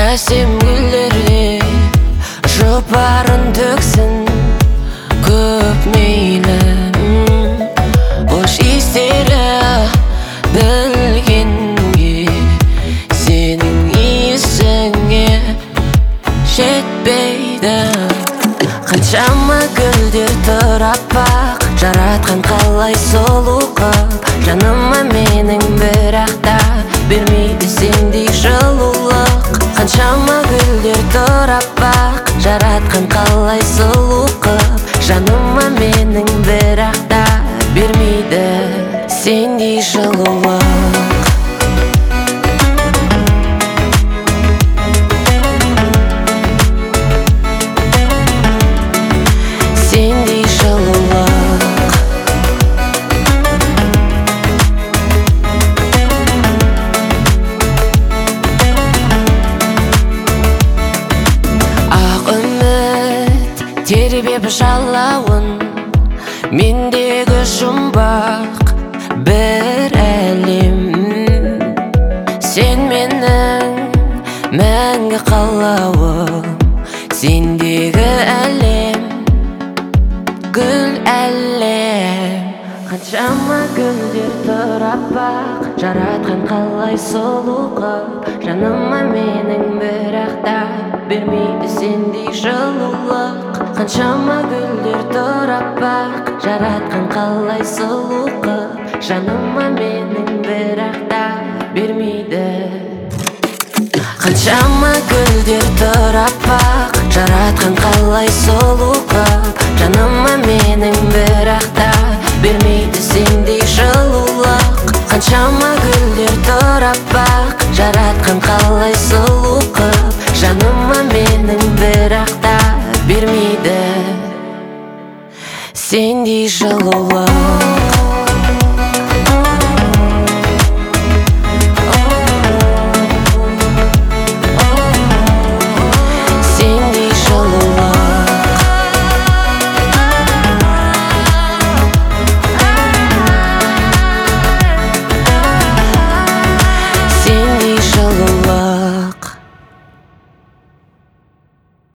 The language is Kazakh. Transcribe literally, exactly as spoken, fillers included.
әсем гүлдерде жұпарын төксін көп мейлі. Хош иістері білгенге сенің иісіңе жетпейді. Қаншама гүлдер тұрап бақ, жаратқан қалай сұлу қып. Жаныма менің бірақ та бермейді сендей жылулық. Қаншама гүлдер тұрап бақ, жаратқан қалай сұлу қып. Жаныма менің бірақ та бермейді сендей жылулық. Тербеп жалауын мендегі жұмбақ бір әлем. Сен менің мәңгі қалауым, сендегі әлем гүл әлем. Қаншама гүлдер тұрап бақ, жаратқан қалай сұлу қып. Жаныма менің бірақ та бермейді сендей жылулық. Қаншама гүлдер тұрап бақ, жаратқан қалай сұлу қып. Жаныма менің бірақ та бермейді. Қаншама гүлдер тұрап бақ, жаратқан қалай сұлу қып. Жаныма менің бірақ та бермейді сендей жылулық. Қаншама гүлдер тұрап бақ, жаратқан қалай сұлу қып. Жаныма менің бірақ та бермейді сендей жылулық.